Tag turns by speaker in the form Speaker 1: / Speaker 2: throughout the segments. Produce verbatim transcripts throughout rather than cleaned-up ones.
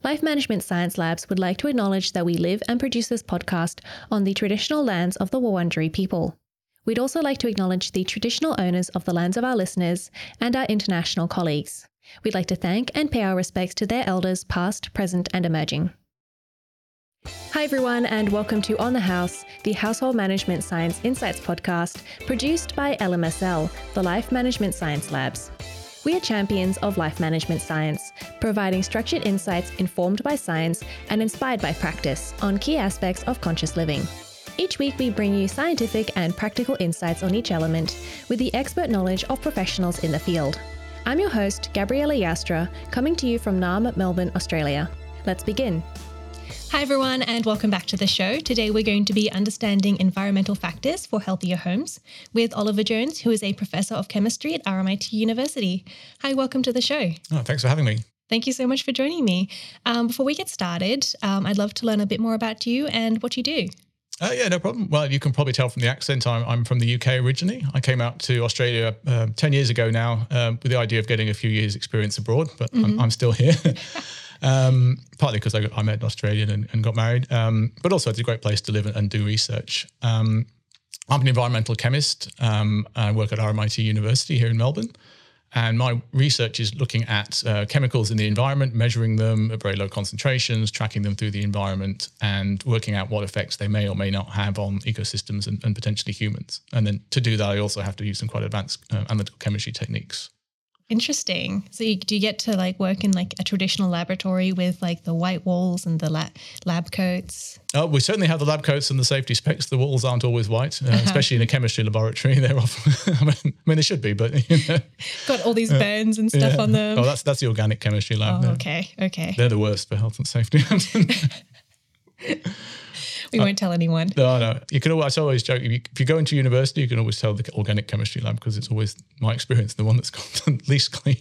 Speaker 1: Life Management Science Labs would like to acknowledge that we live and produce this podcast on the traditional lands of the Wurundjeri people. We'd also like to acknowledge the traditional owners of the lands of our listeners and our international colleagues. We'd like to thank and pay our respects to their elders past, present and emerging. Hi everyone, and welcome to On the House, the Household Management Science Insights podcast produced by L M S L, the Life Management Science Labs. We are champions of life management science, providing structured insights informed by science and inspired by practice on key aspects of conscious living. Each week we bring you scientific and practical insights on each element with the expert knowledge of professionals in the field. I'm your host, Gabriella Yastra, coming to you from Naarm, Melbourne, Australia. Let's begin. Hi everyone, and welcome back to the show. Today we're going to be understanding environmental factors for healthier homes with Oliver Jones, who is a professor of chemistry at R M I T University. Hi, welcome to the show.
Speaker 2: Oh, thanks for having me.
Speaker 1: Thank you so much for joining me. Um, before we get started, um, I'd love to learn a bit more about you and what you do.
Speaker 2: Uh, yeah, no problem. Well, you can probably tell from the accent, I'm, I'm from the U K originally. I came out to Australia uh, ten years ago now um, with the idea of getting a few years experience abroad, but mm-hmm. I'm, I'm still here. Um, partly because I, I met an Australian and, and got married, um, but also it's a great place to live and, and do research. Um, I'm an environmental chemist. Um, I work at R M I T University here in Melbourne, and my research is looking at uh, chemicals in the environment, measuring them at very low concentrations, tracking them through the environment, and working out what effects they may or may not have on ecosystems and, and potentially humans. And then to do that, I also have to use some quite advanced uh, analytical chemistry techniques.
Speaker 1: Interesting. So you, do you get to like work in like a traditional laboratory with like the white walls and the lab, lab coats?
Speaker 2: Oh, we certainly have the lab coats and the safety specs. The walls aren't always white, uh, uh-huh. especially in a chemistry laboratory. They're often, I mean, I mean, they should be, but you know. Got all these burns and stuff yeah. on them. Oh, that's that's the organic chemistry lab.
Speaker 1: Oh, okay, okay.
Speaker 2: They're the worst for health and safety.
Speaker 1: We won't tell anyone.
Speaker 2: No, no. You can always, I always joke, if you, if you go into university, you can always tell the organic chemistry lab because it's always, my experience, the one that's got the least clean.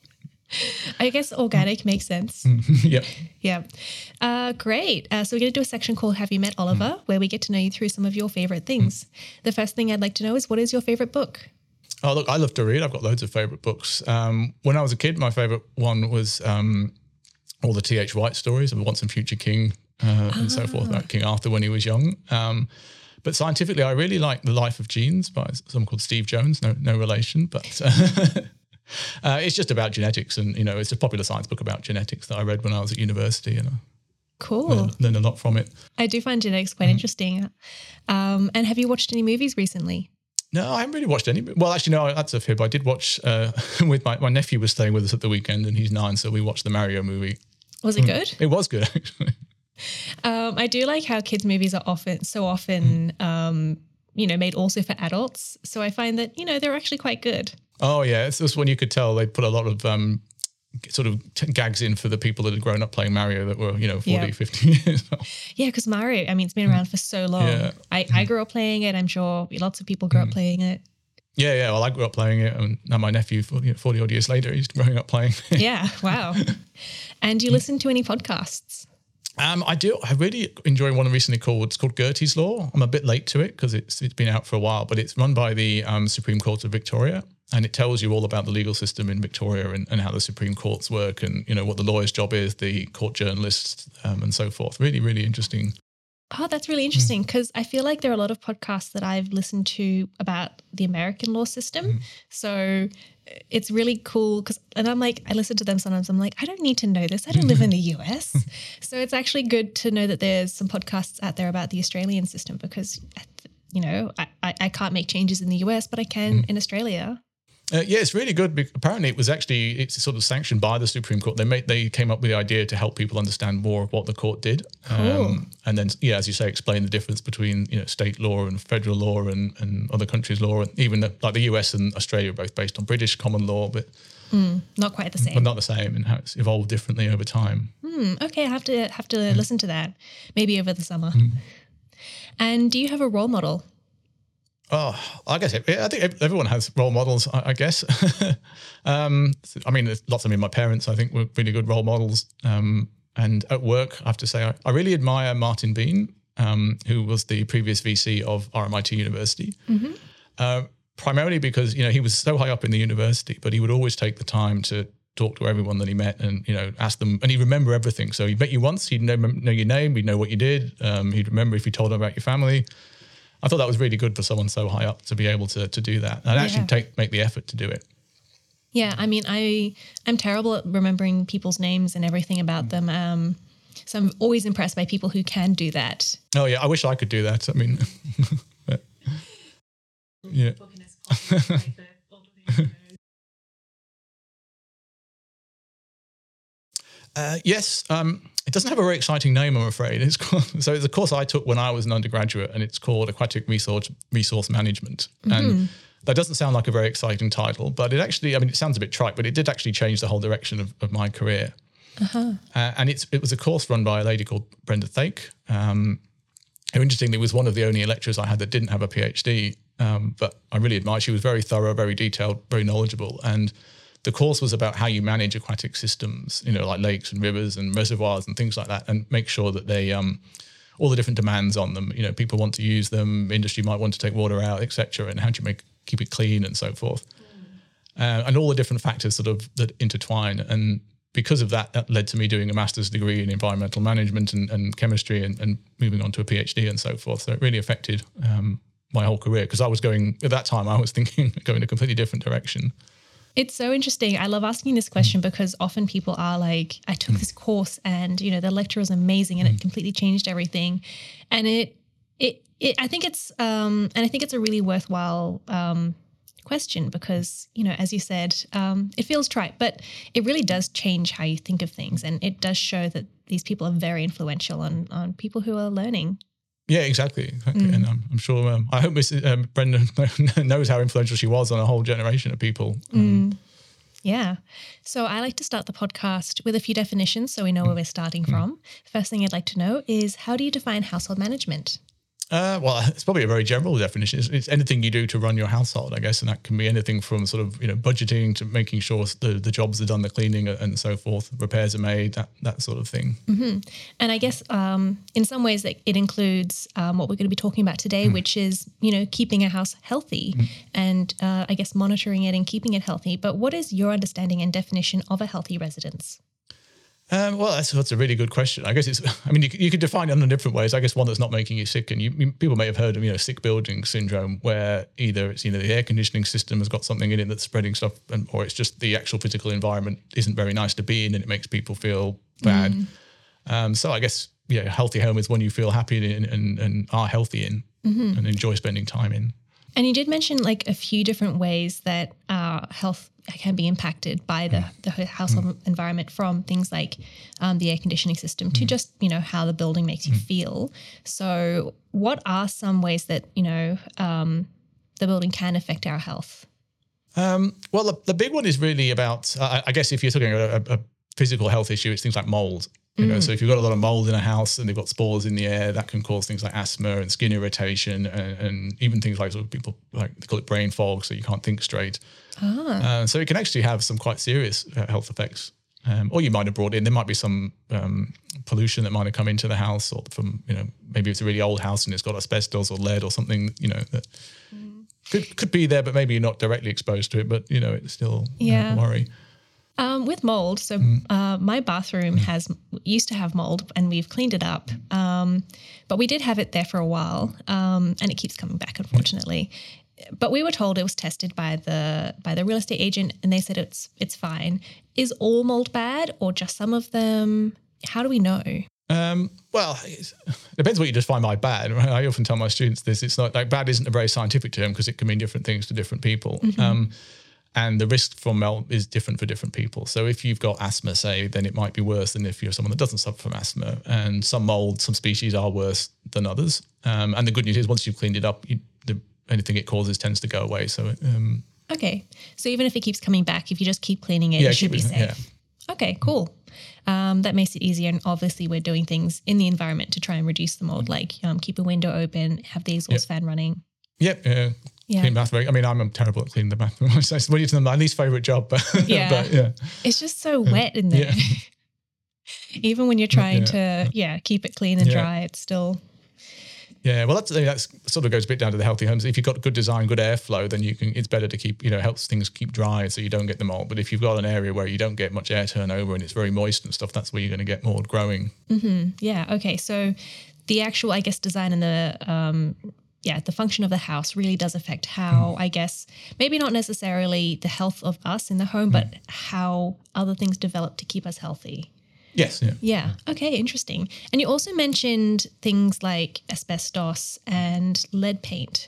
Speaker 1: I guess organic makes sense.
Speaker 2: yeah.
Speaker 1: Yeah. Uh, great. Uh, so we're going to do a section called Have You Met Oliver, mm. where we get to know you through some of your favorite things. Mm. The first thing I'd like to know is, what is your favorite book?
Speaker 2: Oh, look, I love to read. I've got loads of favorite books. Um, when I was a kid, my favorite one was um, all the T H White stories of Once and Future King. Uh, and ah. so forth, about King Arthur when he was young. Um, but scientifically, I really like The Life of Genes by someone called Steve Jones, no no relation, but uh, uh, it's just about genetics, and you know, it's a popular science book about genetics that I read when I was at university, and I
Speaker 1: cool.
Speaker 2: learned, learned a lot from it.
Speaker 1: I do find genetics quite mm. interesting. Um, and have you watched any movies recently?
Speaker 2: No, I haven't really watched any. Well, actually, no, that's a fib. I did watch uh, with my, my nephew was staying with us at the weekend, and he's nine, so we watched the Mario movie.
Speaker 1: Was it good?
Speaker 2: It was good, actually.
Speaker 1: Um, I do like how kids' movies are often so often, um, you know, made also for adults. So I find that, you know, they're actually quite good.
Speaker 2: Oh, yeah. It's just when you could tell they put a lot of um, sort of t- gags in for the people that had grown up playing Mario that were, you know, forty, yeah. fifty years old. Yeah,
Speaker 1: because Mario, I mean, it's been around for so long. Yeah. I, I grew up playing it. I'm sure lots of people grew up playing it.
Speaker 2: Yeah, yeah. Well, I grew up playing it, and now my nephew, forty, forty odd years later, he's growing up playing it.
Speaker 1: Yeah, wow. And do you listen to any podcasts?
Speaker 2: Um, I do. I really enjoy one recently called, it's called Gertie's Law. I'm a bit late to it because it's it's been out for a while, but it's run by the um, Supreme Court of Victoria, and it tells you all about the legal system in Victoria and, and how the Supreme Courts work, and you know what the lawyer's job is, the court journalists, um, and so forth. Really, really interesting.
Speaker 1: Oh, that's really interesting because mm. I feel like there are a lot of podcasts that I've listened to about the American law system. Mm. So it's really cool because, and I'm like, I listen to them sometimes. I'm like, I don't need to know this. I don't live in the U S. So it's actually good to know that there's some podcasts out there about the Australian system because, you know, I, I, I can't make changes in the U S, but I can mm. in Australia.
Speaker 2: Uh, yeah, it's really good. Apparently, it was actually it's sort of sanctioned by the Supreme Court. They made they came up with the idea to help people understand more of what the court did,
Speaker 1: cool.
Speaker 2: um, and then yeah, as you say, explain the difference between you know state law and federal law and, and other countries' law, and even the, like the U S and Australia are both based on British common law, but
Speaker 1: mm, not quite the same.
Speaker 2: But not the same, and how it's evolved differently over time.
Speaker 1: Mm, okay, I have to have to mm. listen to that maybe over the summer. Mm. And do you have a role model?
Speaker 2: Oh, I guess it, I think everyone has role models, I, I guess. um, I mean, there's lots of them. My parents, I think, were really good role models. Um, and at work, I have to say, I, I really admire Martin Bean, um, who was the previous V C of R M I T University. Mm-hmm. Uh, primarily because, you know, he was so high up in the university, but he would always take the time to talk to everyone that he met and, you know, ask them, and he'd remember everything. So he'd met you once, he'd know, know your name, he'd know what you did. Um, he'd remember if you told him about your family. I thought that was really good for someone so high up to be able to to do that and
Speaker 1: yeah.
Speaker 2: actually take make the effort to do it.
Speaker 1: Yeah, I mean, I, I'm terrible at remembering people's names and everything about them. Um, so I'm always impressed by people who can do that.
Speaker 2: Oh, yeah, I wish I could do that. I mean, but, yeah. Uh, yes, um, it doesn't have a very exciting name, I'm afraid. It's called, so it's a course I took when I was an undergraduate, and it's called Aquatic Resource Resource Management. Mm-hmm. And that doesn't sound like a very exciting title, but it actually, I mean, it sounds a bit trite, but it did actually change the whole direction of, of my career. Uh-huh. Uh, and it's it was a course run by a lady called Brenda Thake, um, who interestingly was one of the only lecturers I had that didn't have a PhD, um, but I really admired. She was very thorough, very detailed, very knowledgeable, and the course was about how you manage aquatic systems, you know, like lakes and rivers and reservoirs and things like that, and make sure that they, um, all the different demands on them, you know, people want to use them, industry might want to take water out, et cetera, and how do you make keep it clean and so forth, mm. uh, and all the different factors sort of that intertwine. And because of that, that led to me doing a master's degree in environmental management and, and chemistry, and, and moving on to a PhD and so forth. So it really affected um, my whole career, because I was going at that time, I was thinking going a completely different direction.
Speaker 1: It's so interesting. I love asking this question because often people are like, I took this course and, you know, the lecture was amazing and it completely changed everything. And it, it, it I think it's, um, and I think it's a really worthwhile um, question because, you know, as you said, um, it feels trite, but it really does change how you think of things. And it does show that these people are very influential on, on people who are learning.
Speaker 2: Yeah, exactly. exactly. Mm. And um, I'm sure, um, I hope Missus Um, Brenda knows how influential she was on a whole generation of people. Um,
Speaker 1: mm. Yeah. So I like to start the podcast with a few definitions so we know where we're starting mm. from. First thing I'd like to know is, how do you define household management?
Speaker 2: Uh, well, it's probably a very general definition. It's, it's anything you do to run your household, I guess, and that can be anything from sort of, you know, budgeting to making sure the, the jobs are done, the cleaning and so forth, repairs are made, that that sort of thing.
Speaker 1: Mm-hmm. And I guess um, in some ways it, it includes um, what we're going to be talking about today, mm. which is, you know, keeping a house healthy mm. and uh, I guess monitoring it and keeping it healthy. But what is your understanding and definition of a healthy residence?
Speaker 2: Um, well, that's, that's a really good question. I guess it's, I mean, you, you could define it in different ways. I guess one that's not making you sick, and you, you, people may have heard of, you know, sick building syndrome, where either it's, you know, the air conditioning system has got something in it that's spreading stuff, and, or it's just the actual physical environment isn't very nice to be in and it makes people feel bad. Mm. Um, so I guess, yeah, a healthy home is one you feel happy in and, and are healthy in mm-hmm. and enjoy spending time in. And
Speaker 1: you did mention like a few different ways that uh, health can be impacted by the, mm. the household mm. environment, from things like um, the air conditioning system mm. to just, you know, how the building makes you mm. feel. So what are some ways that, you know, um, the building can affect our health?
Speaker 2: Um, well, the, the big one is really about, uh, I guess if you're talking about a, a physical health issue, it's things like mold. You know, mm. so if you've got a lot of mold in a house and they've got spores in the air, that can cause things like asthma and skin irritation, and, and even things like sort of people like they call it brain fog, so you can't think straight. Ah. Uh, so it can actually have some quite serious uh, health effects. Um, or you might have brought in, there might be some um, pollution that might have come into the house, or from, you know, maybe it's a really old house and it's got asbestos or lead or something, you know, that mm. could could be there, but maybe you're not directly exposed to it, but, you know, it's still
Speaker 1: yeah.
Speaker 2: a worry.
Speaker 1: Um, with mold, so mm. uh, my bathroom mm. has used to have mold, and we've cleaned it up, um, but we did have it there for a while, um, and it keeps coming back, unfortunately. Mm. But we were told it was tested by the by the real estate agent, and they said it's it's fine. Is all mold bad, or just some of them? How do we know?
Speaker 2: Um, well, it depends what you define by bad. Right? I often tell my students this: it's not like bad isn't a very scientific term, because it can mean different things to different people. Mm-hmm. Um, And the risk from mold is different for different people. So if you've got asthma, say, then it might be worse than if you're someone that doesn't suffer from asthma. And some mold, some species are worse than others. Um, and the good news is, once you've cleaned it up, you, the, anything it causes tends to go away. So um,
Speaker 1: okay. So even if it keeps coming back, if you just keep cleaning it,
Speaker 2: yeah,
Speaker 1: you should be safe. Yeah. Okay, cool. Um, that makes it easier. And obviously we're doing things in the environment to try and reduce the mold, like um, keep a window open, have the exhaust yep. fan running.
Speaker 2: Yep. Uh, Yeah. Clean bathroom. I mean, I'm terrible at cleaning the bathroom. It's my least favourite job. But
Speaker 1: yeah.
Speaker 2: but yeah,
Speaker 1: it's just so wet in there. Yeah. Even when you're trying yeah. to, yeah, keep it clean and yeah. dry, it's still
Speaker 2: Yeah, well, that's that's sort of goes a bit down to the healthy homes. If you've got good design, good airflow, then you can. It's better to keep, you know, helps things keep dry so you don't get the mold. But if you've got an area where you don't get much air turnover and it's very moist and stuff, that's where you're going to get mold growing.
Speaker 1: Mm-hmm. Yeah. Okay. So the actual, I guess, design and the um, yeah, the function of the house really does affect how, mm. I guess, maybe not necessarily the health of us in the home, mm. but how other things develop to keep us healthy.
Speaker 2: Yes. Yeah.
Speaker 1: Yeah. Okay. Interesting. And you also mentioned things like asbestos and lead paint.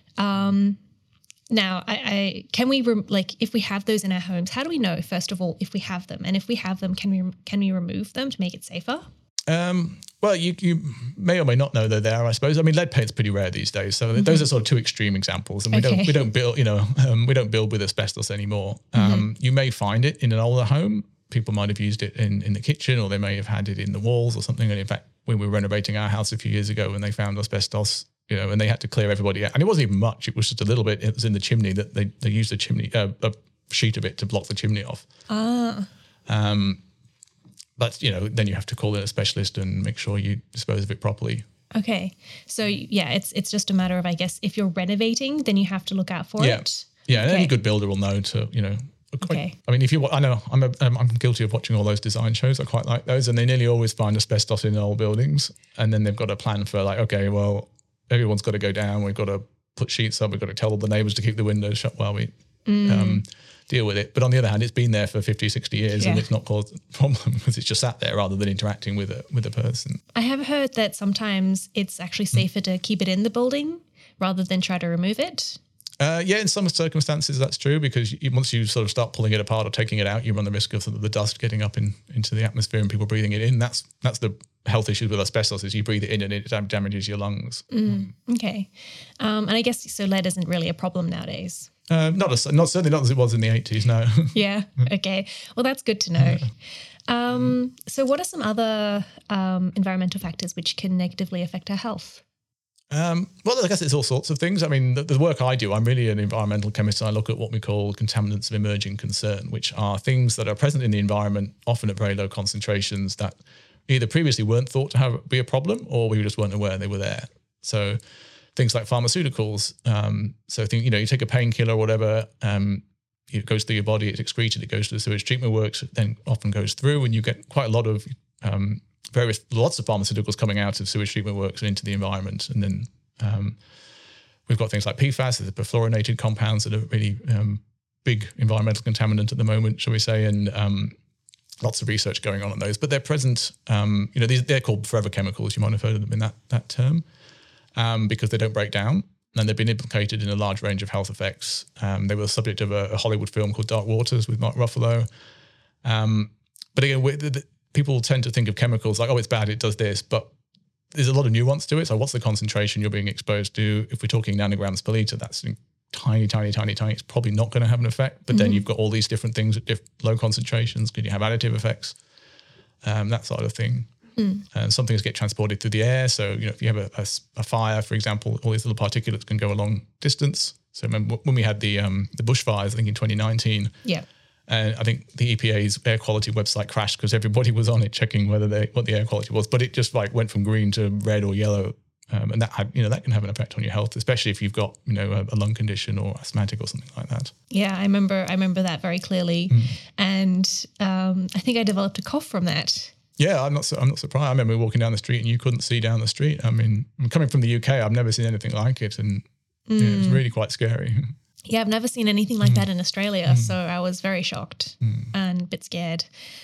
Speaker 1: Um, now, I, I can we re- like if we have those in our homes, how do we know first of all if we have them, and if we have them, can we can we remove them to make it safer?
Speaker 2: Um, well, you you may or may not know they're there, I suppose. I mean, lead paint's pretty rare these days, so mm-hmm. those are sort of two extreme examples. And we okay. don't we don't build, you know, um, we don't build with asbestos anymore. Um, mm-hmm. You may find it in an older home. People might have used it in, in the kitchen, or they may have had it in the walls or something. And in fact, when we were renovating our house a few years ago and they found asbestos, you know, and they had to clear everybody out. And it wasn't even much. It was just a little bit. It was in the chimney that they, they used a chimney, uh, a sheet of it to block the chimney off.
Speaker 1: Ah.
Speaker 2: Um, but, you know, then you have to call in a specialist and make sure you dispose of it properly.
Speaker 1: Okay. So, yeah, it's it's just a matter of, I guess, if you're renovating, then you have to look out for
Speaker 2: yeah.
Speaker 1: it.
Speaker 2: Yeah, and
Speaker 1: okay.
Speaker 2: any good builder will know to, you know, Quite,
Speaker 1: okay.
Speaker 2: I mean, if you, I know I'm a, um, I'm guilty of watching all those design shows. I quite like those, and they nearly always find asbestos in old buildings, and then they've got a plan for like, okay, well, everyone's got to go down. We've got to put sheets up. We've got to tell all the neighbours to keep the windows shut while we mm. um, deal with it. But on the other hand, it's been there for fifty, sixty years, yeah. and it's not caused a problem because it's just sat there rather than interacting with a with a person.
Speaker 1: I have heard that sometimes it's actually safer mm. to keep it in the building rather than try to remove it.
Speaker 2: Uh, yeah, in some circumstances that's true because you, once you sort of start pulling it apart or taking it out, you run the risk of sort of the dust getting up in, into the atmosphere and people breathing it in. That's that's the health issues with asbestos is you breathe it in and it dam- damages your lungs.
Speaker 1: Mm, um, okay, um, and I guess so. Lead isn't really a problem nowadays.
Speaker 2: Uh, not as not certainly not as it was in the eighties. No.
Speaker 1: Yeah. Okay. Well, that's good to know. Um, so, what are some other um, environmental factors which can negatively affect our health?
Speaker 2: Um, well, I guess it's all sorts of things. I mean, the, the work I do, I'm really an environmental chemist. And I look at what we call contaminants of emerging concern, which are things that are present in the environment, often at very low concentrations that either previously weren't thought to have be a problem or we just weren't aware they were there. So things like pharmaceuticals. Um, so think, you know, you take a painkiller or whatever, um, it goes through your body, it's excreted, it goes to the sewage treatment works, it then often goes through and you get quite a lot of um, various lots of pharmaceuticals coming out of sewage treatment works and into the environment. And then um, we've got things like P FAS, the perfluorinated compounds that are really um, big environmental contaminant at the moment, shall we say, and um, lots of research going on on those. But they're present, um, you know, these, they're called forever chemicals. You might have heard of them in that, that term um, because they don't break down. And they've been implicated in a large range of health effects. Um, they were the subject of a, a Hollywood film called Dark Waters with Mark Ruffalo. Um, but again, with the, the, people tend to think of chemicals like, oh, it's bad, it does this, but there's a lot of nuance to it. So what's the concentration you're being exposed to? If we're talking nanograms per litre, that's tiny, tiny, tiny, tiny. It's probably not going to have an effect. But mm-hmm. then you've got all these different things at diff- low concentrations. Could you have additive effects? Um, that sort of thing. Mm. And some things get transported through the air. So, you know, if you have a, a, a fire, for example, all these little particulates can go a long distance. So remember when we had the um, the bushfires, I think in twenty nineteen.
Speaker 1: Yeah.
Speaker 2: And I think the E P A's air quality website crashed because everybody was on it checking whether they what the air quality was. But it just like went from green to red or yellow, um, and that had you know that can have an effect on your health, especially if you've got you know a, a lung condition or asthmatic or something like that.
Speaker 1: Yeah, I remember I remember that very clearly, mm. and um, I think I developed a cough from that.
Speaker 2: Yeah, I'm not. Su- I'm not surprised. I remember walking down the street and you couldn't see down the street. I mean, coming from the U K, I've never seen anything like it, and mm. yeah, it was really quite scary.
Speaker 1: Yeah, I've never seen anything like mm. that in Australia, mm. so I was very shocked mm. and a bit scared.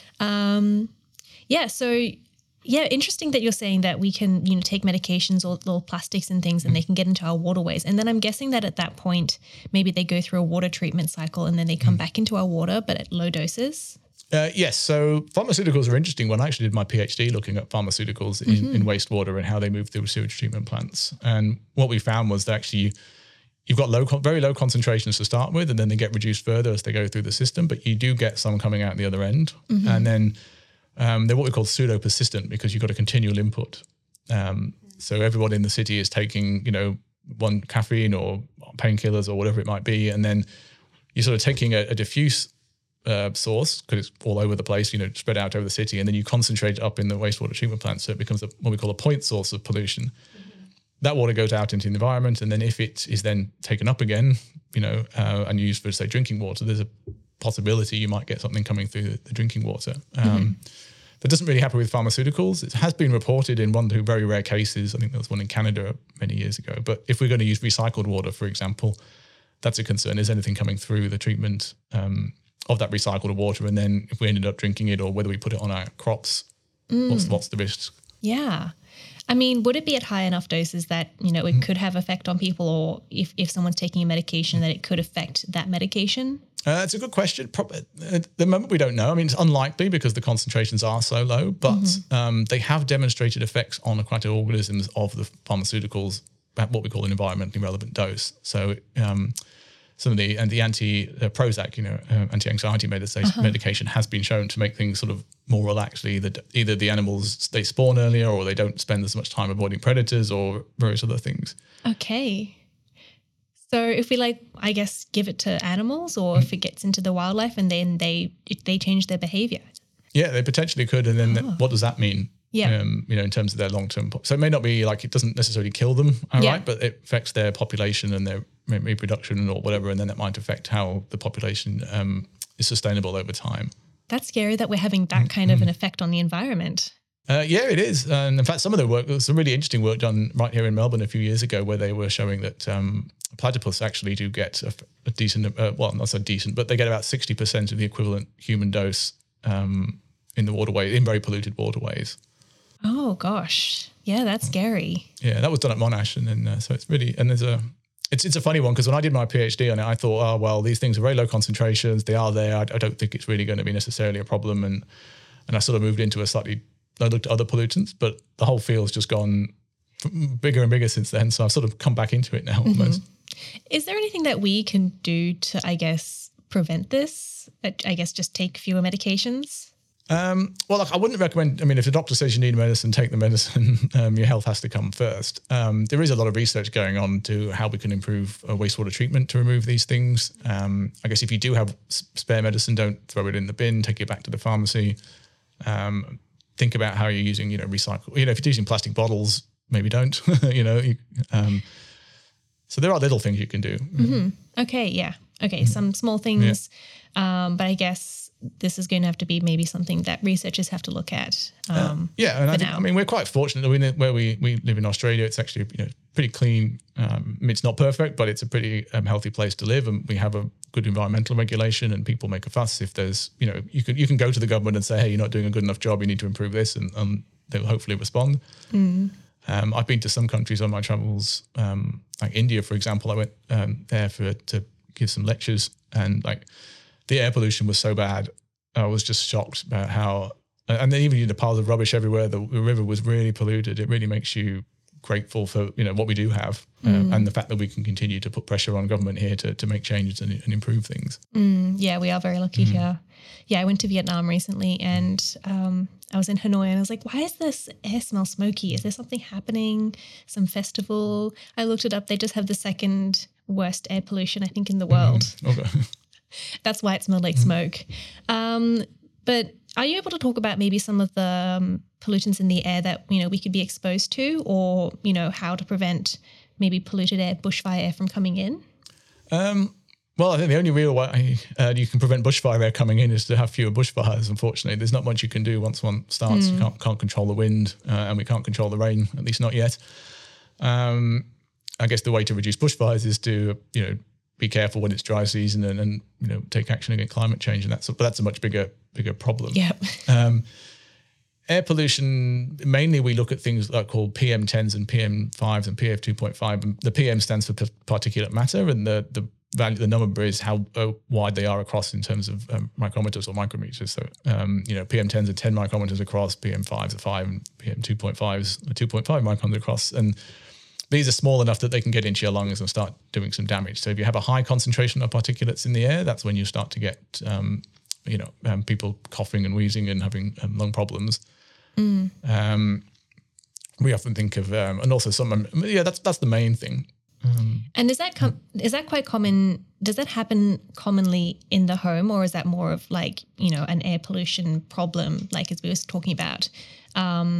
Speaker 1: Um, yeah, so yeah, interesting that you're saying that we can, you know, take medications or little plastics and things, and mm. they can get into our waterways. And then I'm guessing that at that point, maybe they go through a water treatment cycle, and then they come mm. back into our water, but at low doses.
Speaker 2: Uh, yes, so pharmaceuticals are interesting. When I actually did my PhD looking at pharmaceuticals in, mm-hmm. in wastewater and how they move through sewage treatment plants, and what we found was that actually you've got low, very low concentrations to start with, and then they get reduced further as they go through the system. But you do get some coming out the other end, mm-hmm. and then um, they're what we call pseudo-persistent because you've got a continual input. Um, so everyone in the city is taking, you know, one caffeine or painkillers or whatever it might be, and then you're sort of taking a, a diffuse uh, source because it's all over the place, you know, spread out over the city, and then you concentrate up in the wastewater treatment plant, so it becomes a, what we call a point source of pollution. Mm-hmm. that water goes out into the environment, and then if it is then taken up again, you know, uh, and used for, say, drinking water, there's a possibility you might get something coming through the, the drinking water. Um, mm-hmm. That doesn't really happen with pharmaceuticals. It has been reported in one or two very rare cases. I think there was one in Canada many years ago. But if we're going to use recycled water, for example, that's a concern. Is anything coming through the treatment um, of that recycled water? And then if we ended up drinking it, or whether we put it on our crops, mm. what's, what's the risk?
Speaker 1: Yeah. I mean, would it be at high enough doses that, you know, it mm. could have effect on people, or if, if someone's taking a medication that it could affect that medication?
Speaker 2: Uh, it's a good question. Probably, at the moment, we don't know. I mean, it's unlikely because the concentrations are so low, but mm-hmm. um, they have demonstrated effects on aquatic organisms of the pharmaceuticals at what we call an environmentally relevant dose. So um, some of the and the anti uh, Prozac, you know, uh, anti-anxiety medication, uh-huh. medication has been shown to make things sort of more relaxed. Either either the animals they spawn earlier, or they don't spend as much time avoiding predators, or various other things.
Speaker 1: Okay. So if we like, I guess, give it to animals, or mm. if it gets into the wildlife and then they they change their behavior.
Speaker 2: Yeah, they potentially could. And then
Speaker 1: oh.
Speaker 2: what does that mean?
Speaker 1: Yeah.
Speaker 2: Um, you know, in terms of their long-term. Po- so it may not be like, it doesn't necessarily kill them, all
Speaker 1: yeah.
Speaker 2: right, but it affects their population and their reproduction or whatever. And then that might affect how the population um, is sustainable over time.
Speaker 1: That's scary that we're having that kind mm-hmm. of an effect on the environment.
Speaker 2: Uh, yeah, it is. And in fact, some of the work, there was some really interesting work done right here in Melbourne a few years ago where they were showing that um, platypus actually do get a, a decent, uh, well, not so decent, but they get about sixty percent of the equivalent human dose um, in the waterway, in very polluted waterways.
Speaker 1: Oh, gosh. Yeah, that's scary.
Speaker 2: Yeah, that was done at Monash. And then, uh, so it's really, and there's a, it's it's a funny one because when I did my PhD on it, I thought, oh, well, these things are very low concentrations. They are there. I, I don't think it's really going to be necessarily a problem. And, and I sort of moved into a slightly, I looked at other pollutants, but the whole field's just gone bigger and bigger since then. So I've sort of come back into it now
Speaker 1: mm-hmm.
Speaker 2: almost.
Speaker 1: Is there anything that we can do to, I guess, prevent this? I guess just take fewer medications?
Speaker 2: Um, well, like, I wouldn't recommend, I mean, if the doctor says you need medicine, take the medicine. um, your health has to come first. Um, there is a lot of research going on to how we can improve uh, wastewater treatment to remove these things. Um, I guess if you do have s- spare medicine, don't throw it in the bin, take it back to the pharmacy. Um, think about how you're using, you know, recycle, you know, if you're using plastic bottles, maybe don't, you know, you, um, so there are little things you can do.
Speaker 1: Mm-hmm. Okay. Yeah. Okay. Mm-hmm. Some small things. Yeah. Um, but I guess this is going to have to be maybe something that researchers have to look at. Um,
Speaker 2: uh, yeah. And I, think, I mean, we're quite fortunate that we, where we, we live in Australia, it's actually, you know, pretty clean. Um, it's not perfect, but it's a pretty um, healthy place to live. And we have a good environmental regulation, and people make a fuss if there's, you know, you can, you can go to the government and say, hey, you're not doing a good enough job. You need to improve this. And um, they'll hopefully respond.
Speaker 1: Mm.
Speaker 2: Um, I've been to some countries on my travels, um, like India, for example. I went um, there for to give some lectures, and like the air pollution was so bad. I was just shocked about how, and then even the piles of rubbish everywhere. The, the river was really polluted. It really makes you grateful for, you know, what we do have, mm. uh, and the fact that we can continue to put pressure on government here to to make changes and, and improve things.
Speaker 1: Mm, yeah, we are very lucky mm. here. Yeah, I went to Vietnam recently, and um, I was in Hanoi, and I was like, why is this air smell smoky? Is there something happening? Some festival? I looked it up. They just have the second worst air pollution, I think, in the world.
Speaker 2: Mm. Okay.
Speaker 1: That's why it smelled like mm. smoke. Um, but are you able to talk about maybe some of the um, pollutants in the air that, you know, we could be exposed to, or, you know, how to prevent maybe polluted air, bushfire air from coming in?
Speaker 2: Um, well, I think the only real way uh, you can prevent bushfire air coming in is to have fewer bushfires, unfortunately. There's not much you can do once one starts. Mm. You can't, can't control the wind, uh, and we can't control the rain, at least not yet. Um, I guess the way to reduce bushfires is to, you know, be careful when it's dry season, and, and you know, take action against climate change, and that's but that's a much bigger bigger problem.
Speaker 1: Yeah.
Speaker 2: Um, air pollution, mainly we look at things like called P M tens and P M fives and P F two point five. And the P M stands for particulate matter, and the the value, the number is how uh, wide they are across in terms of um, micrometers or micrometers. So um, you know, P M tens are ten micrometers across, P M fives are five, and P M two point fives are two point five microns across, and these are small enough that they can get into your lungs and start doing some damage. So if you have a high concentration of particulates in the air, that's when you start to get, um, you know, um, people coughing and wheezing and having um, lung problems.
Speaker 1: Mm.
Speaker 2: Um, we often think of, um, and also some, yeah, that's that's the main thing. Um,
Speaker 1: and is that com- is that quite common? Does that happen commonly in the home, or is that more of like, you know, an air pollution problem, like as we were talking about? Um,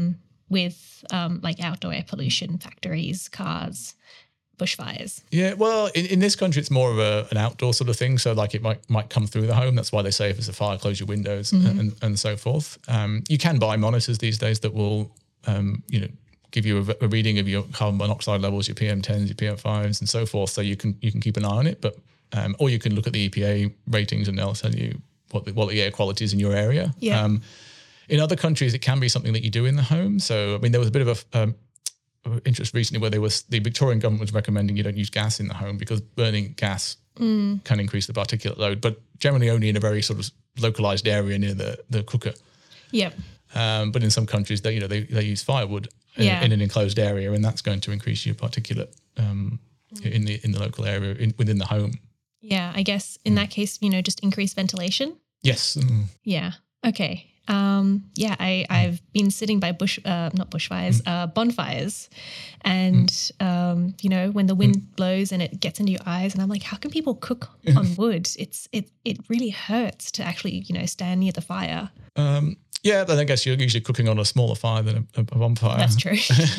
Speaker 1: with um, like outdoor air pollution, factories, cars, bushfires?
Speaker 2: Yeah, well, in, in this country, it's more of a, an outdoor sort of thing. So like it might might come through the home. That's why they say if it's a fire, close your windows mm-hmm. and, and so forth. Um, you can buy monitors these days that will, um, you know, give you a, a reading of your carbon monoxide levels, your P M tens, your P M fives, and so forth. So you can you can keep an eye on it. But um, or you can look at the E P A ratings and they'll tell you what the, what the air quality is in your area.
Speaker 1: Yeah.
Speaker 2: Um, in other countries, it can be something that you do in the home. So I mean, there was a bit of a um, interest recently where there was the Victorian government was recommending you don't use gas in the home because burning gas mm. can increase the particulate load, but generally only in a very sort of localized area near the the cooker.
Speaker 1: Yeah.
Speaker 2: Um, but in some countries, they you know they they use firewood in,
Speaker 1: yeah.
Speaker 2: in an enclosed area, and that's going to increase your particulate um, mm. in the in the local area in, within the home.
Speaker 1: Yeah, I guess in mm. that case, you know, just increase ventilation.
Speaker 2: Yes. Mm.
Speaker 1: Yeah. Okay. Um, yeah, I, I've been sitting by bush, uh, not bushfires, mm. uh, bonfires. And, mm. um, you know, when the wind mm. blows and it gets into your eyes and I'm like, how can people cook on wood? It's, it, it really hurts to actually, you know, stand near the fire.
Speaker 2: Um, yeah, but I guess you're usually cooking on a smaller fire than a, a bonfire.
Speaker 1: That's true.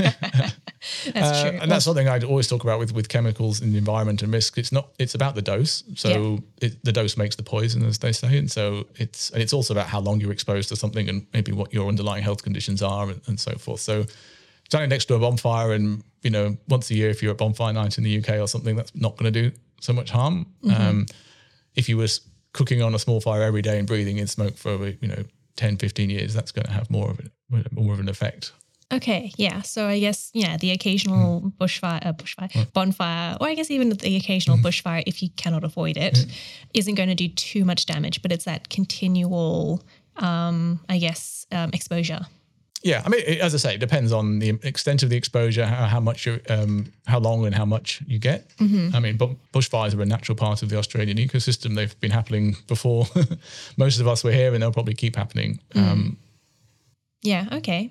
Speaker 1: That's
Speaker 2: uh,
Speaker 1: true.
Speaker 2: And that's something I always talk about with, with chemicals in the environment and risk. It's not, it's about the dose. So yeah. it, the dose makes the poison, as they say. And so it's, and it's also about how long you're exposed to something and maybe what your underlying health conditions are and, and so forth. So standing next to a bonfire and, you know, once a year, if you're at bonfire night in the U K or something, that's not going to do so much harm. Mm-hmm. Um, if you were cooking on a small fire every day and breathing in smoke for, you know, ten, fifteen years, that's going to have more of it, more of an effect.
Speaker 1: Okay, yeah. So I guess, yeah, the occasional mm. bushfire, uh, bushfire, mm. bonfire, or I guess even the occasional mm. bushfire, if you cannot avoid it, mm. isn't going to do too much damage, but it's that continual, um, I guess, um, exposure.
Speaker 2: Yeah, I mean, it, as I say, it depends on the extent of the exposure, how, how much, you, um, how long and how much you get. Mm-hmm. I mean, but bushfires are a natural part of the Australian ecosystem. They've been happening before most of us were here, and they'll probably keep happening. Mm. Um,
Speaker 1: yeah, okay.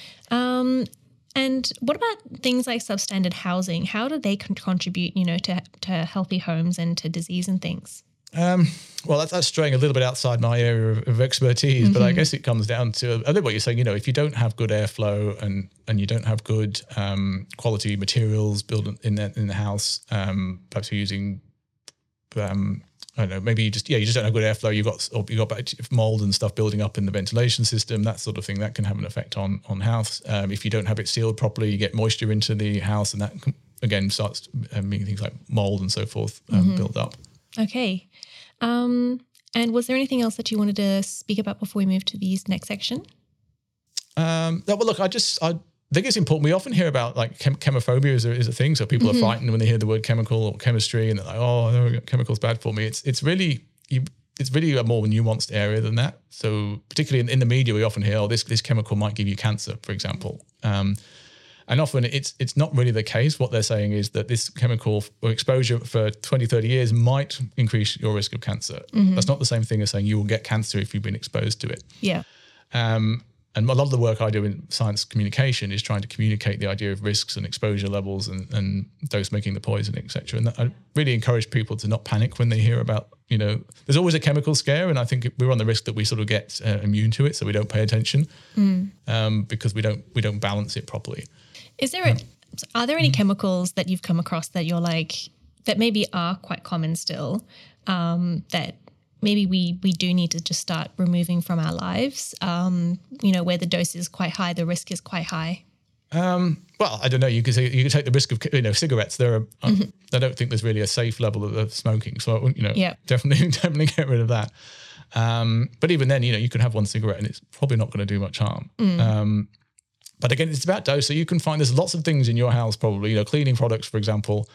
Speaker 1: Um, and what about things like substandard housing? How do they con- contribute, you know, to to healthy homes and to disease and things?
Speaker 2: Um, well, that's, that's straying a little bit outside my area of, of expertise, mm-hmm. but I guess it comes down to, I think what you're saying, you know, if you don't have good airflow and, and you don't have good um, quality materials built in the, in the house, um, perhaps you're using, um, I don't know, maybe you just, yeah, you just don't have good airflow. You've got, or you've got mold and stuff building up in the ventilation system, that sort of thing, that can have an effect on, on house. Um, if you don't have it sealed properly, you get moisture into the house and that, again, starts making things like mold and so forth um, mm-hmm. build up.
Speaker 1: Okay. Um, and was there anything else that you wanted to speak about before we move to the next section?
Speaker 2: Um, no, well, look, I just, I think it's important. We often hear about like chem- chemophobia is a, is a thing. So people mm-hmm. are frightened when they hear the word chemical or chemistry and they're like, oh, no, chemical's bad for me. It's, it's really, you, it's really a more nuanced area than that. So particularly in, in the media, we often hear, oh, this, this chemical might give you cancer, for example. Um, And often it's it's not really the case. What they're saying is that this chemical or exposure for twenty, thirty years might increase your risk of cancer. Mm-hmm. That's not the same thing as saying you will get cancer if you've been exposed to it.
Speaker 1: Yeah.
Speaker 2: Um, and a lot of the work I do in science communication is trying to communicate the idea of risks and exposure levels and, and dose making the poison, et cetera. And I really encourage people to not panic when they hear about, you know, there's always a chemical scare. And I think we're on the risk that we sort of get uh, immune to it. So we don't pay attention mm. um, because we don't we don't balance it properly.
Speaker 1: Is there a, are there any chemicals that you've come across that you're like, that maybe are quite common still, um, that maybe we we do need to just start removing from our lives, um, you know, where the dose is quite high, the risk is quite high?
Speaker 2: Um, well, I don't know. You could say, you could take the risk of, you know, cigarettes. There are, mm-hmm. I don't think there's really a safe level of, of smoking. So, you know, yep. definitely, definitely get rid of that. Um, but even then, you know, you can have one cigarette and it's probably not going to do much harm. Mm. Um, But again, it's about dose. So you can find there's lots of things in your house, probably, you know, cleaning products, for example,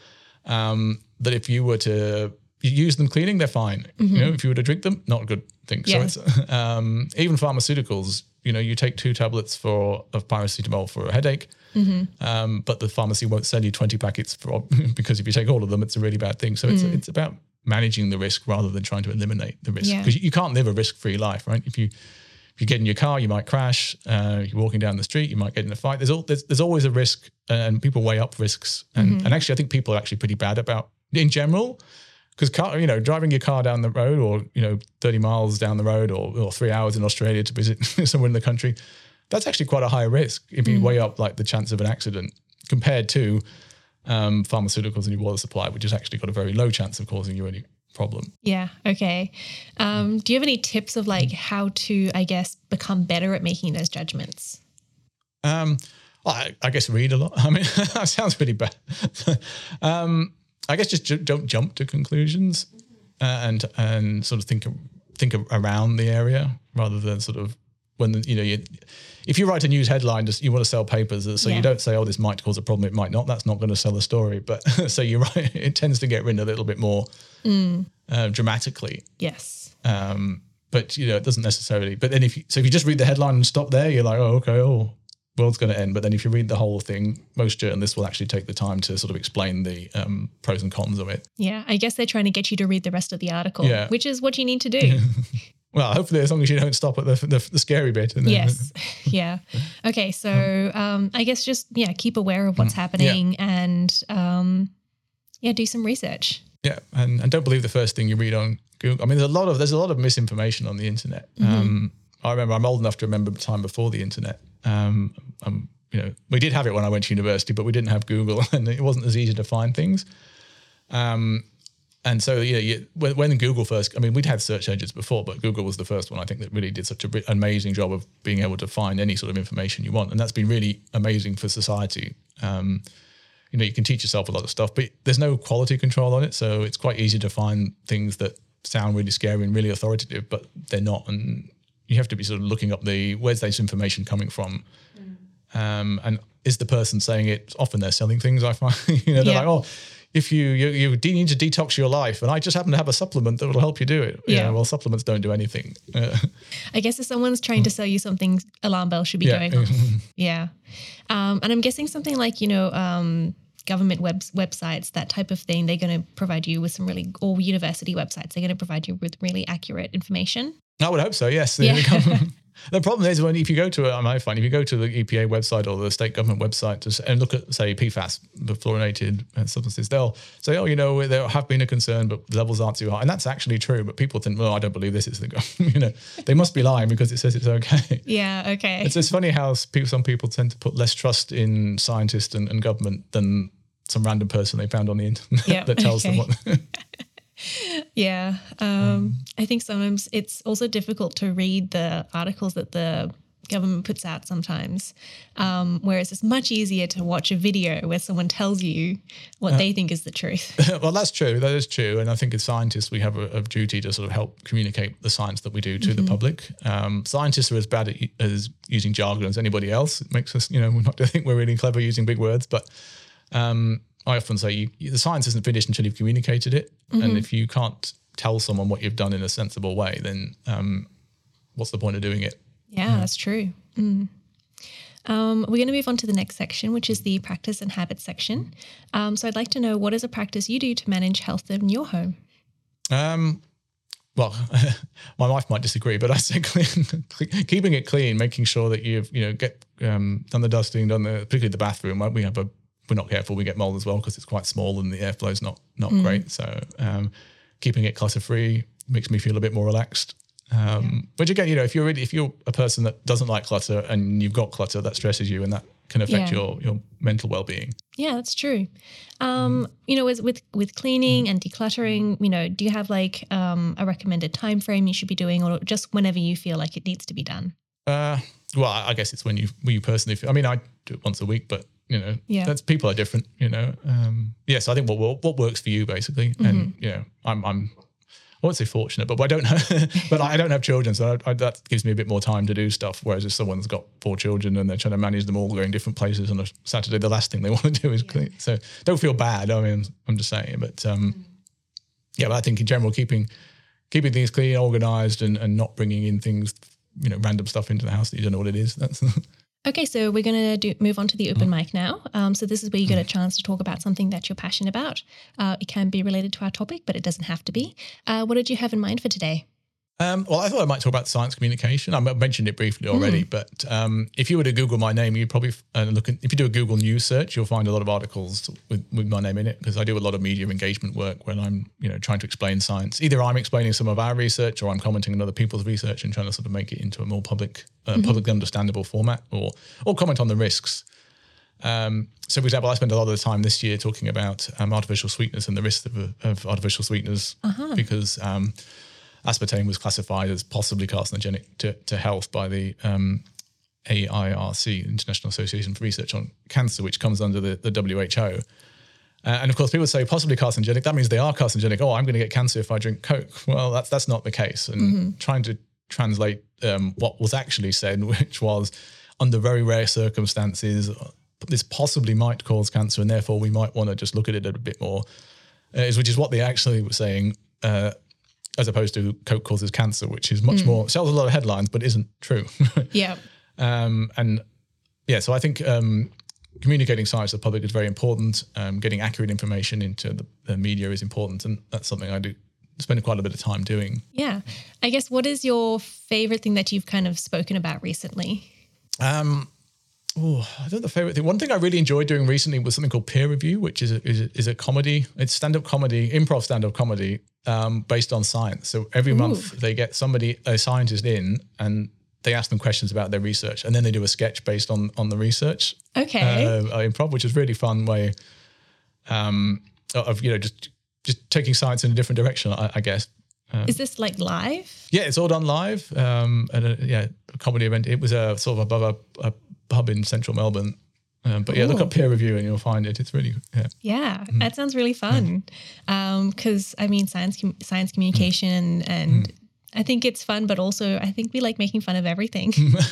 Speaker 2: um, that if you were to use them cleaning, they're fine. Mm-hmm. You know, if you were to drink them, not a good thing. Yeah. So it's um, even pharmaceuticals. You know, you take two tablets for of paracetamol for a headache, mm-hmm. um, but the pharmacy won't send you twenty packets for because if you take all of them, it's a really bad thing. So mm. it's it's about managing the risk rather than trying to eliminate the risk because yeah. you can't live a risk-free life, right? If you If you get in your car, you might crash. Uh, you're walking down the street, you might get in a fight. There's all, there's, there's always a risk, and people weigh up risks. And, mm-hmm. and actually, I think people are actually pretty bad about, in general, because car, you know, driving your car down the road, or you know, thirty miles down the road, or, or three hours in Australia to visit somewhere in the country, that's actually quite a high risk if you mm. weigh up like the chance of an accident compared to um, pharmaceuticals and your water supply, which has actually got a very low chance of causing you any problem.
Speaker 1: Yeah. Okay. Um, do you have any tips of like how to, I guess, become better at making those judgments?
Speaker 2: Um, I, I guess read a lot. I mean, that sounds pretty bad. um, I guess just ju- don't jump to conclusions uh, and and sort of think think around the area rather than sort of when the, you know you, if you write a news headline, just you want to sell papers, so yeah. you don't say, oh, this might cause a problem, it might not. That's not going to sell a story. But so you're right, it tends to get written a little bit more mm. uh, dramatically.
Speaker 1: Yes.
Speaker 2: Um, but you know, it doesn't necessarily. But then if you, so if you just read the headline and stop there, you're like, oh, okay, oh. world's going to end. But then if you read the whole thing, most journalists will actually take the time to sort of explain the um, pros and cons of it.
Speaker 1: Yeah, I guess they're trying to get you to read the rest of the article,
Speaker 2: yeah.
Speaker 1: which is what you need to do.
Speaker 2: Well, hopefully as long as you don't stop at the the, the scary bit. And
Speaker 1: yes, yeah. Okay, so um, I guess just, yeah, keep aware of what's happening yeah. and, um, yeah, do some research.
Speaker 2: Yeah, and, and don't believe the first thing you read on Google. I mean, there's a lot of there's a lot of misinformation on the internet. Mm-hmm. Um, I remember, I'm old enough to remember the time before the internet. Um, um, you know, we did have it when I went to university, but we didn't have Google, and it wasn't as easy to find things. Um, and so, yeah, you, when, when Google first, I mean, we'd had search engines before, but Google was the first one I think that really did such an amazing job of being able to find any sort of information you want, and that's been really amazing for society. Um, you know, you can teach yourself a lot of stuff, but there's no quality control on it, so it's quite easy to find things that sound really scary and really authoritative, but they're not, and you have to be sort of looking up the, where's this information coming from? Mm. Um, and is the person saying it, often they're selling things, I find. you know, they're yeah. like, oh, if you, you you need to detox your life, and I just happen to have a supplement that will help you do it. Yeah. yeah well, supplements don't do anything. Uh,
Speaker 1: I guess if someone's trying to sell you something, alarm bell should be
Speaker 2: yeah.
Speaker 1: going off. yeah. Um, and I'm guessing something like, you know, um, government web, websites, that type of thing, they're going to provide you with some really, or university websites, they're going to provide you with really accurate information.
Speaker 2: I would hope so, yes.
Speaker 1: Yeah.
Speaker 2: The problem is when if you go to, I might find, if you go to the E P A website or the state government website to, and look at, say, P FAS, the fluorinated substances, they'll say, oh, you know, there have been a concern, but the levels aren't too high. And that's actually true, but people think, well, I don't believe this is the, you know, they must be lying because it says it's okay.
Speaker 1: Yeah, okay.
Speaker 2: It's just funny how people, some people tend to put less trust in scientists and, and government than some random person they found on the internet yep, that tells okay. them what...
Speaker 1: Yeah. Um, um, I think sometimes it's also difficult to read the articles that the government puts out sometimes, um, whereas it's much easier to watch a video where someone tells you what uh, they think is the truth. Well,
Speaker 2: that's true. That is true. And I think as scientists, we have a, a duty to sort of help communicate the science that we do to mm-hmm. the public. Um, scientists are as bad at, as using jargon as anybody else. It makes us, you know, we're not to think we're really clever using big words, but um, I often say you, you, the science isn't finished until you've communicated it. Mm-hmm. And if you can't tell someone what you've done in a sensible way, then um, what's the point of doing it?
Speaker 1: Yeah, yeah. That's true. Mm. Um, we're going to move on to the next section, which is the practice and habits section. Um, so I'd like to know, what is a practice you do to manage health in your home?
Speaker 2: Um, well, my wife might disagree, but I say clean, keeping it clean, making sure that you've, you know, get um, done the dusting, done the, particularly the bathroom. We have a we're not careful, we get mold as well because it's quite small and the airflow is not not mm. great. So um, keeping it clutter free makes me feel a bit more relaxed. Um, yeah. Which again, you know, if you're really, if you're a person that doesn't like clutter and you've got clutter, that stresses you and that can affect yeah. your your mental well being.
Speaker 1: Yeah, that's true. Um, mm. You know, with with, with cleaning mm. and decluttering, you know, do you have like um, a recommended time frame you should be doing, or just whenever you feel like it needs to be done? Uh,
Speaker 2: well, I guess it's when you when you personally feel. I mean, I do it once a week, but. You know, yeah. that's people are different. You know, um, yes, I think what what works for you basically, mm-hmm. and you know, I'm I'm I won't say fortunate, but I don't have, but I don't have children, so I, I, that gives me a bit more time to do stuff. Whereas if someone's got four children and they're trying to manage them all going different places on a Saturday, the last thing they want to do is yeah. clean. So don't feel bad. I mean, I'm just saying, but um, mm-hmm. yeah, but I think in general, keeping keeping things clean, organised, and and not bringing in things, you know, random stuff into the house that you don't know what it is. That's
Speaker 1: Okay, so we're going to move on to the open mic now. Um, so this is where you get a chance to talk about something that you're passionate about. Uh, it can be related to our topic, but it doesn't have to be. Uh, what did you have in mind for today?
Speaker 2: Um, well, I thought I might talk about science communication. I mentioned it briefly already, mm. but um, if you were to Google my name, you'd probably uh, look at, if you do a Google News search, you'll find a lot of articles with, with my name in it, because I do a lot of media engagement work when I'm, you know, trying to explain science. Either I'm explaining some of our research, or I'm commenting on other people's research and trying to sort of make it into a more public, uh, mm-hmm. publicly understandable format, or or comment on the risks. Um, so, for example, I spent a lot of the time this year talking about um, artificial sweeteners and the risks of, of artificial sweeteners, uh-huh. because um, aspartame was classified as possibly carcinogenic to, to health by the um, A I R C, International Association for Research on Cancer, which comes under the, the W H O. Uh, and of course, people say possibly carcinogenic. That means they are carcinogenic. Oh, I'm going to get cancer if I drink Coke. Well, that's that's not the case. And mm-hmm. trying to translate um, what was actually said, which was under very rare circumstances, this possibly might cause cancer, and therefore we might want to just look at it a bit more, uh, which is what they actually were saying. Uh, as opposed to Coke causes cancer, which is much mm. more, sells a lot of headlines, but isn't true.
Speaker 1: yeah.
Speaker 2: Um, and yeah, so I think um, communicating science to the public is very important. Um, getting accurate information into the, the media is important. And that's something I do spend quite a bit of time doing.
Speaker 1: Yeah. I guess, what is your favorite thing that you've kind of spoken about recently?
Speaker 2: Um, Oh, I don't know the favorite thing. One thing I really enjoyed doing recently was something called Peer Review, which is a, is a, is a comedy. It's stand-up comedy, improv stand-up comedy um, based on science. So every Ooh. month they get somebody, a scientist in, and they ask them questions about their research, and then they do a sketch based on on the research.
Speaker 1: Okay.
Speaker 2: Uh, improv, which is a really fun way um, of, you know, just just taking science in a different direction, I, I guess.
Speaker 1: Um, is this like live?
Speaker 2: Yeah, it's all done live. Um, at a, yeah, a comedy event. It was a sort of above a, a pub in central Melbourne. Um, but yeah, Ooh. look up Peer Review and you'll find it. It's really, yeah.
Speaker 1: Yeah, mm. that sounds really fun. Because, um, I mean, science com- science communication mm. and mm. I think it's fun, but also I think we like making fun of everything.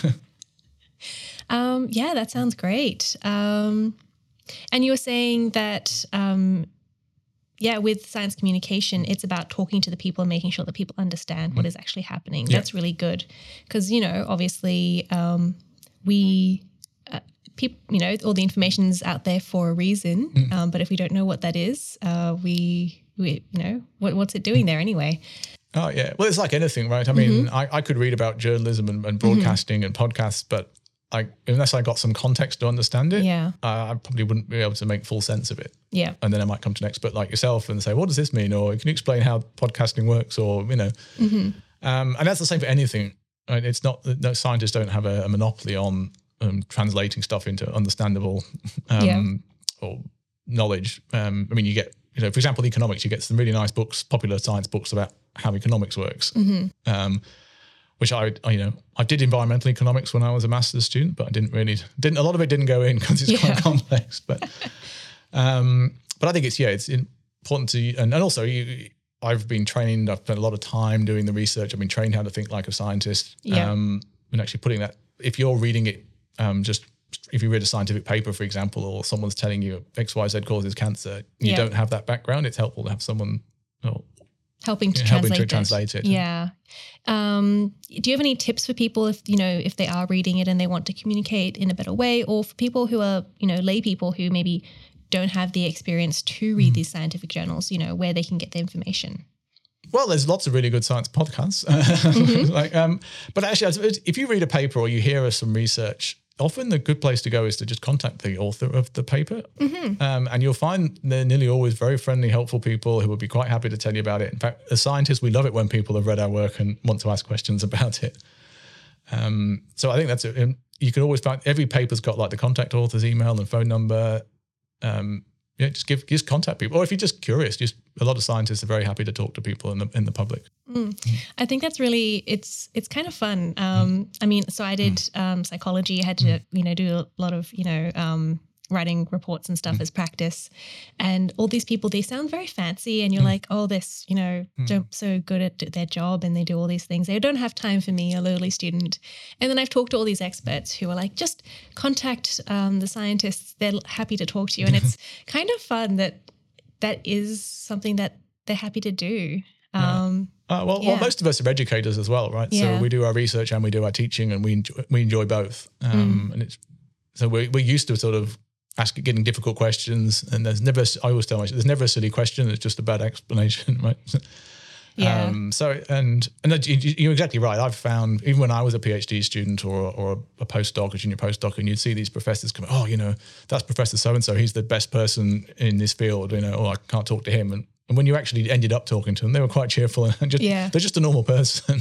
Speaker 1: um, yeah, that sounds great. Um, and you were saying that, um, yeah, with science communication, it's about talking to the people and making sure that people understand mm. what is actually happening. Yeah. That's really good. Because, you know, obviously um, we... People, you know, all the information's out there for a reason. Mm. Um, but if we don't know what that is, uh, we, we, you know, what, what's it doing there anyway?
Speaker 2: Oh, yeah. Well, it's like anything, right? I mean, mm-hmm. I, I could read about journalism and, and broadcasting mm-hmm. and podcasts, but I, unless I got some context to understand it,
Speaker 1: yeah.
Speaker 2: uh, I probably wouldn't be able to make full sense of it.
Speaker 1: Yeah.
Speaker 2: And then I might come to an expert like yourself and say, what does this mean? Or can you explain how podcasting works? Or, you know, mm-hmm. um, and that's the same for anything. Right? It's not that no, scientists don't have a, a monopoly on Um, translating stuff into understandable um, yeah. or knowledge. Um, I mean, you get, you know, for example, economics, you get some really nice books, popular science books about how economics works, mm-hmm. um, which I, I, you know, I did environmental economics when I was a master's student, but I didn't really, didn't, a lot of it didn't go in because it's yeah. quite complex, but, um, but I think it's, yeah, it's important to, and, and also you, I've been trained, I've spent a lot of time doing the research. I've been trained how to think like a scientist
Speaker 1: yeah.
Speaker 2: um, and actually putting that, if you're reading it, Um, just if you read a scientific paper, for example, or someone's telling you X Y Z causes cancer, you
Speaker 1: yeah.
Speaker 2: don't have that background. It's helpful to have someone you know,
Speaker 1: helping to,
Speaker 2: you know,
Speaker 1: translate,
Speaker 2: helping to
Speaker 1: it.
Speaker 2: translate it.
Speaker 1: Yeah. Um, do you have any tips for people if you know if they are reading it and they want to communicate in a better way, or for people who are you know lay people who maybe don't have the experience to read mm. these scientific journals? You know where they can get the information.
Speaker 2: Well, there's lots of really good science podcasts. mm-hmm. like, um, but actually, if you read a paper or you hear some research, often the good place to go is to just contact the author of the paper. Mm-hmm. Um, and you'll find they're nearly always very friendly, helpful people who will be quite happy to tell you about it. In fact, as scientists, we love it when people have read our work and want to ask questions about it. Um, so I think that's it. You can always find, every paper's got like the contact author's email and phone number. Um, yeah, just give, just contact people. Or if you're just curious, just a lot of scientists are very happy to talk to people in the in the public.
Speaker 1: Mm. Mm. I think that's really, it's it's kind of fun. Um, mm. I mean, so I did mm. um, psychology. I had to, mm. you know, do a lot of, you know, um, writing reports and stuff mm. as practice. And all these people, they sound very fancy and you're mm. like, oh, this, you know, mm. so good at their job and they do all these things. They don't have time for me, a lowly student. And then I've talked to all these experts who are like, just contact um, the scientists. They're happy to talk to you. And it's kind of fun that that is something that they're happy to do. Um,
Speaker 2: yeah. uh, well, yeah. well, most of us are educators as well, right?
Speaker 1: Yeah.
Speaker 2: So we do our research and we do our teaching and we enjoy, we enjoy both. Um, mm. And it's, so we're, we're used to sort of ask, getting difficult questions, and there's never, I always tell myself, there's never a silly question, it's just a bad explanation, right?
Speaker 1: Yeah.
Speaker 2: Um, so, and and you're exactly right. I've found, even when I was a PhD student or or a postdoc, a junior postdoc, and you'd see these professors come, oh, you know, that's Professor so-and-so. He's the best person in this field, you know, oh, I can't talk to him. And, and when you actually ended up talking to them, they were quite cheerful and just,
Speaker 1: yeah.
Speaker 2: they're just a normal person.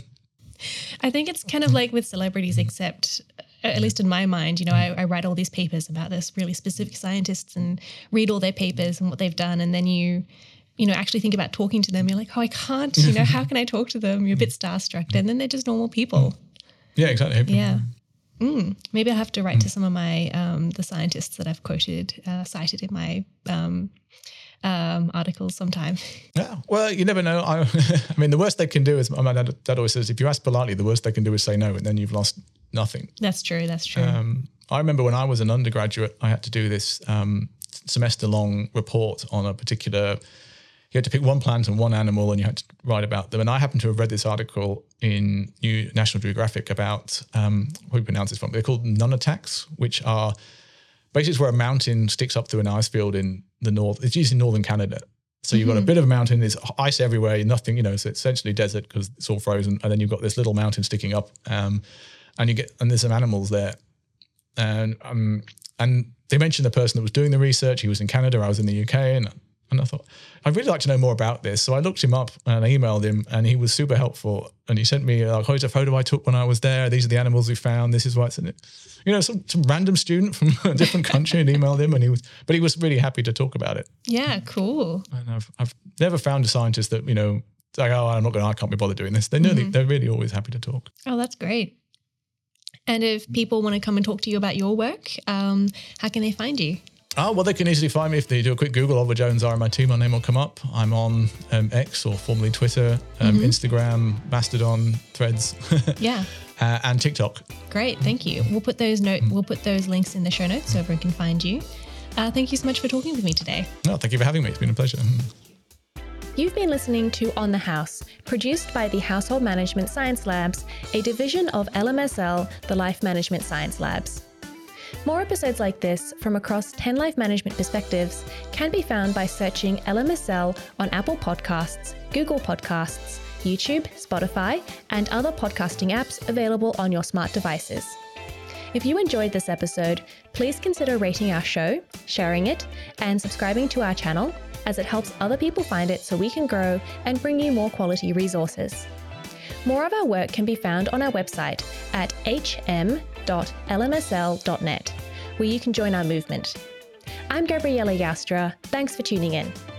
Speaker 1: I think it's kind of like with celebrities, except at least in my mind, you know, I, I write all these papers about this really specific scientists and read all their papers and what they've done. And then you, you know, actually think about talking to them. You're like, oh, I can't, you know, how can I talk to them? You're a bit starstruck. And then they're just normal people.
Speaker 2: Yeah, exactly.
Speaker 1: Yeah. Mm. Maybe I'll have to write mm. to some of my, um, the scientists that I've quoted, uh, cited in my um, um, articles sometime.
Speaker 2: Yeah, well, you never know. I, I mean, the worst they can do is, my dad, dad always says, if you ask politely, the worst they can do is say no, and then you've lost nothing.
Speaker 1: That's true, that's true.
Speaker 2: Um, I remember when I was an undergraduate, I had to do this um, semester-long report on a particular, you had to pick one plant and one animal and you had to write about them. And I happened to have read this article in New National Geographic about, um, what do you pronounce this from? They're called nunataks, which are basically where a mountain sticks up through an ice field in the north. It's usually in northern Canada. So you've got mm-hmm. a bit of a mountain, there's ice everywhere, nothing, you know, so it's essentially desert because it's all frozen. And then you've got this little mountain sticking up um, and you get, and there's some animals there. And um, and they mentioned the person that was doing the research. He was in Canada, I was in the U K. And, and I thought, I'd really like to know more about this. So I looked him up and I emailed him and he was super helpful. And he sent me, like, here's a photo I took when I was there. These are the animals we found. This is what's in it. You know, some, some random student from a different country and emailed him and he was, but he was really happy to talk about it.
Speaker 1: Yeah, cool.
Speaker 2: And I've, I've never found a scientist that, you know, like, oh, I'm not going to, I can't be bothered doing this. They know mm-hmm. they, they're really always happy to talk.
Speaker 1: Oh, that's great. And if people want to come and talk to you about your work, um, how can they find you?
Speaker 2: Oh, well, they can easily find me if they do a quick Google. Oliver Jones R M I T, my name will come up. I'm on um, X, or formerly Twitter, um, mm-hmm. Instagram, Mastodon, Threads,
Speaker 1: yeah,
Speaker 2: uh, and TikTok.
Speaker 1: Great, thank you. We'll put those note. We'll put those links in the show notes so everyone can find you. Uh, thank you so much for talking with me today.
Speaker 2: No, thank you for having me. It's been a pleasure.
Speaker 1: You've been listening to On the House, produced by the Household Management Science Labs, a division of L M S L, the Life Management Science Labs. More episodes like this from across ten life management perspectives can be found by searching L M S L on Apple Podcasts, Google Podcasts, YouTube, Spotify, and other podcasting apps available on your smart devices. If you enjoyed this episode, please consider rating our show, sharing it, and subscribing to our channel, as it helps other people find it so we can grow and bring you more quality resources. More of our work can be found on our website at h m dot l m s l dot net, where you can join our movement. I'm Gabriella Yastra. Thanks for tuning in.